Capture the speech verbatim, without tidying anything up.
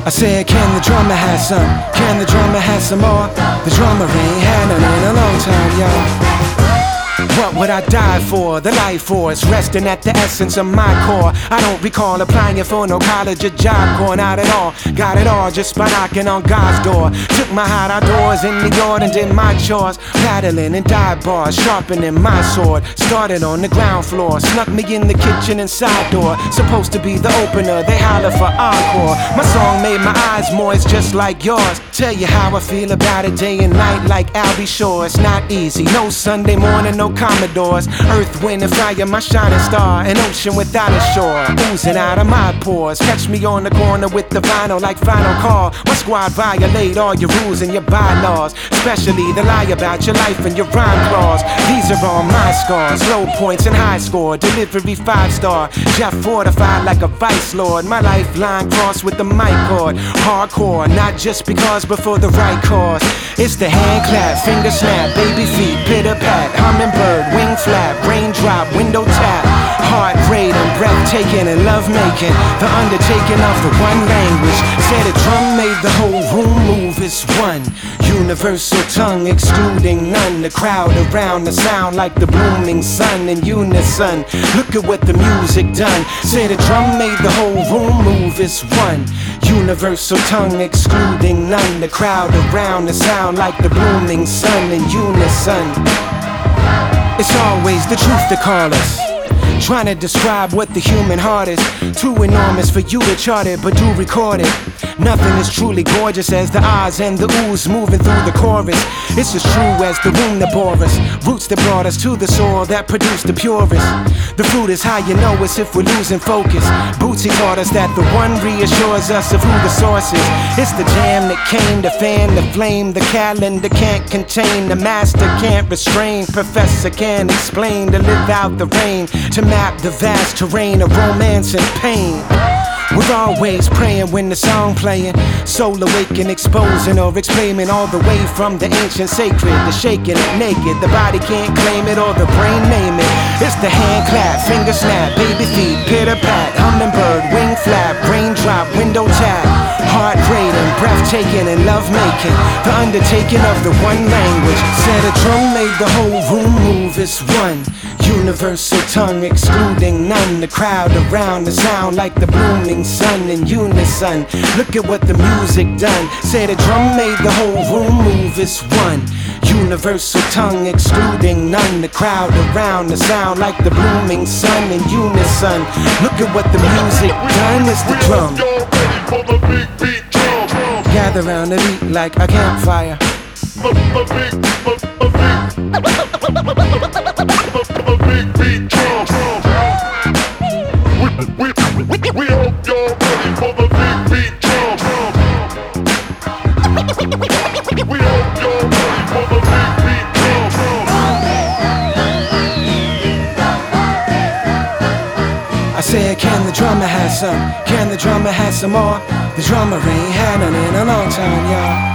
I said, can the drummer have some? Can the drummer have some more? The drummer ain't had none in a long time, y'all. What would I die for? The life force resting at the essence of my core. I don't recall applying for no college or job corps, not at all. Got it all just by knocking on God's door. Took my heart outdoors in the yard and did my chores, paddling in dive bars, sharpening my sword. Started on the ground floor, snuck me in the kitchen and side door. Supposed to be the opener, they holler for encore. My song made my eyes moist just like yours. Tell you how I feel about it day and night like Albie Shore. It's not easy, no Sunday morning, no Commodores. Earth, wind, and fire, my shining star. An ocean without a shore, oozing out of my pores. Catch me on the corner with the vinyl like Final Call. My squad violate all your rules and your bylaws, especially the lie about your life and your rhyme clause. These are all my scars, low points and high score. Delivery five star, Jeff fortified like a vice lord. My lifeline crossed with the mic cord. Hardcore, not just because, but for the right cause. It's the hand clap, finger snap, baby feet, pitter pat, hummingbird, wing flap, raindrop, window tap. Heart rate and breathtaking and love making. The undertaking of the one language. Said a drum made the whole room move. It's one universal tongue, excluding none. The crowd around the sound like the blooming sun in unison. Look at what the music done. Said a drum made the whole room move. It's one universal tongue, excluding none. The crowd around the sound like the blooming sun in unison. It's always the truth to call us, trying to describe what the human heart is. Too enormous for you to chart it, but do record it. Nothing is truly gorgeous as the Oz and the ooze moving through the chorus. It's as true as the womb that bore us, roots that brought us to the soil that produced the purest. The fruit is how you know it's if we're losing focus. Bootsy taught us that the one reassures us of who the source is. It's the jam that came to fan the flame. The calendar can't contain, the master can't restrain. Professor can't explain to live out the rain, to map the vast terrain of romance and pain. We're always praying when the song playing, soul awaken, exposing or explaining all the way from the ancient sacred, the shaking it naked. The body can't claim it or the brain name it. It's the hand clap, finger snap, baby feet, pitter pat, hummingbird, wing flap, raindrop, window tap. Heart rate and breathtaking and love making. The undertaking of the one language. Said a drum made the whole room move. It's one universal tongue, excluding none. The crowd around the sound like the blooming sun in unison. Look at what the music done. Say the drum made the whole room move. It's one universal tongue, excluding none. The crowd around the sound like the blooming sun in unison. Look at what the music done. It's the drum. Gather round the beat like a campfire. We hope you're ready for the big beat drum. We hope you're ready for the big beat drum. I said, can the drummer have some? Can the drummer have some more? The drummer ain't had none in a long time, y'all.